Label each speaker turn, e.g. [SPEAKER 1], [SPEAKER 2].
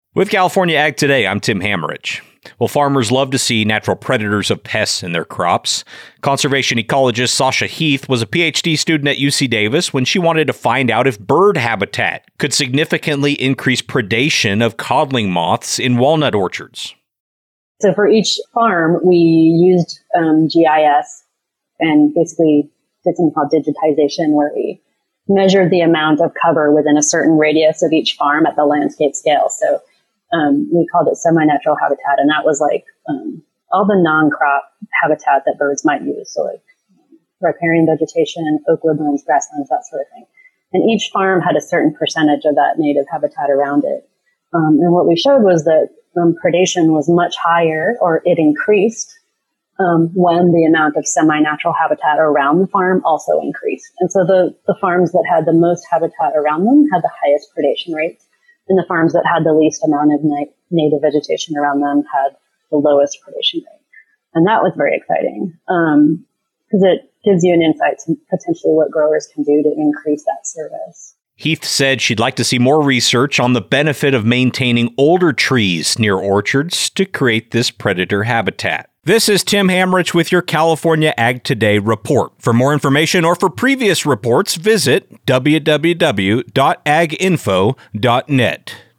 [SPEAKER 1] With California Ag Today, I'm Tim Hammerich. Well, farmers love to see natural predators of pests in their crops. Conservation ecologist Sasha Heath was a PhD student at UC Davis when she wanted to find out if bird habitat could significantly increase predation of codling moths in walnut orchards.
[SPEAKER 2] So for each farm, we used GIS and basically did something called digitization, where we measured the amount of cover within a certain radius of each farm at the landscape scale. So we called it semi-natural habitat, and that was like all the non-crop habitat that birds might use. So like riparian vegetation, oak woodlands, grasslands, that sort of thing. And each farm had a certain percentage of that native habitat around it. And what we showed was that predation was much higher, or it increased when the amount of semi-natural habitat around the farm also increased. And so the farms that had the most habitat around them had the highest predation rates. And the farms that had the least amount of native vegetation around them had the lowest predation rate. And that was very exciting because it gives you an insight to potentially what growers can do to increase that service.
[SPEAKER 1] Heath said she'd like to see more research on the benefit of maintaining older trees near orchards to create this predator habitat. This is Tim Hammerich with your California Ag Today report. For more information or for previous reports, visit www.aginfo.net.